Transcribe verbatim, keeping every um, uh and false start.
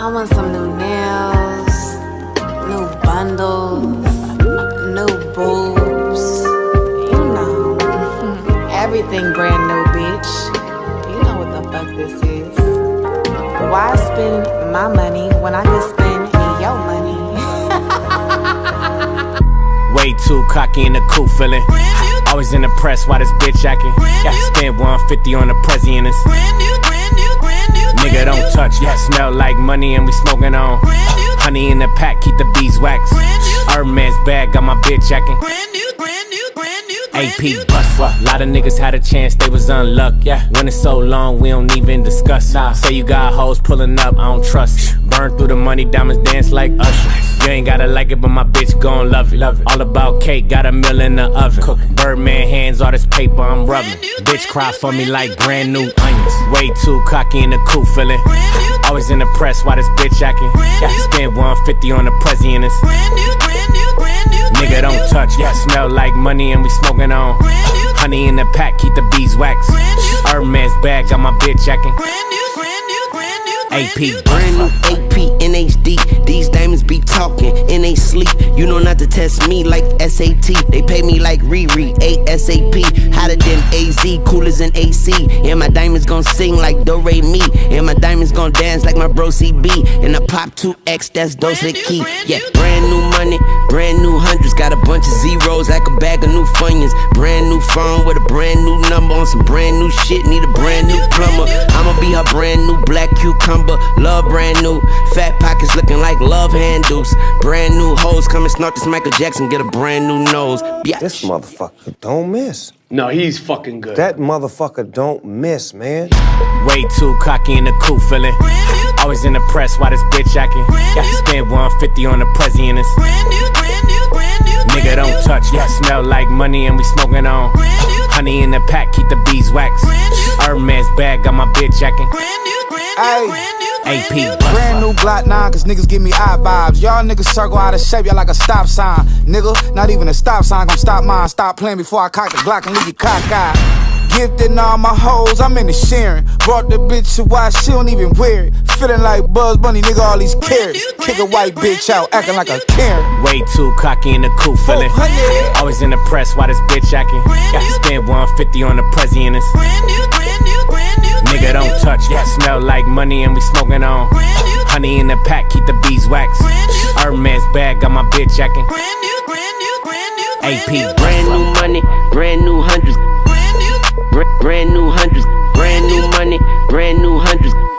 I want some new nails, new bundles, new boobs. You know, everything brand new, bitch. You know what the fuck this is. Why spend my money when I can spend your money? Way too cocky in the cool feeling. Always in the press, why this bitch acting? Gotta spend one fifty on the president. Nigga don't touch, yeah, smell like money and we smoking on. Honey in the pack, keep the beeswax. Hermes bag, got my bitch acting. A P bust, a lot of niggas had a chance, they was unlucky. Yeah, when it's so long, we don't even discuss. Nah. Say you got hoes pulling up, I don't trust. Burn through the money, diamonds dance like Usher. You ain't gotta like it, but my bitch gon' love it. love it. All about cake, got a meal in the oven. Cooking. Birdman hands, all this paper I'm rubbing. Bitch cry for me like brand new onions. Way too cocky in the cool feeling. Always in the press, why this bitch acting? Gotta spend one fifty on the president. Nigga don't touch, yeah, smell like money and we smoking on. Honey in the pack, keep the beeswax. Hermes bag, got my bitch acting. A P brand new A P in H D. These diamonds be talking in they sleep. You know not to test me like S A T. They pay me like Riri, A S A P. Hotter than A Z, cooler than A C. And my diamonds gon' sing like Do Re Mi. And my diamonds gon' dance like my bro C B. And I pop two X, that's Dose Key. Yeah, brand new money, brand new hundreds. Got a bunch of zeros like a bag of new Funyuns. Brand new phone with a brand new number. On some brand new shit, need a brand new plumber. I'ma be her brand new black cucumber. Love brand new, fat pockets looking like love handles. Brand new hoes come and snort this Michael Jackson, get a brand new nose. Biatch. This motherfucker don't miss. No, he's fucking good. That motherfucker don't miss, man. Way too cocky in the cool feeling. Always in the press, why this bitch acting? Gotta spend one fifty on the president. Nigga don't touch, yeah, smell like money and we smoking on. Honey in the pack, keep the beeswax. Hermes bag, got my bitch acting. Ay, A P brand new Glock nine, cause niggas give me eye vibes. Y'all niggas circle out of shape, y'all like a stop sign. Nigga, not even a stop sign gon' stop mine. Stop playing before I cock the Glock and leave you cockeyed. Gifted all my hoes, I'm in the sharing. Brought the bitch to why she don't even wear it. Feeling like Bugs Bunny, nigga, all these carrots. Kick a white bitch out, acting like a Karen. Way too cocky in the cool feeling. Always in the press, why this bitch acting? Gotta spend one fifty on the president. Nigga don't touch, yeah, smell like money and we smoking on. Honey in the pack, keep the beeswax. Hermes bag, got my bitch acting. A P brand new money, brand new hundreds. Brand new hundreds, brand new money, brand new hundreds.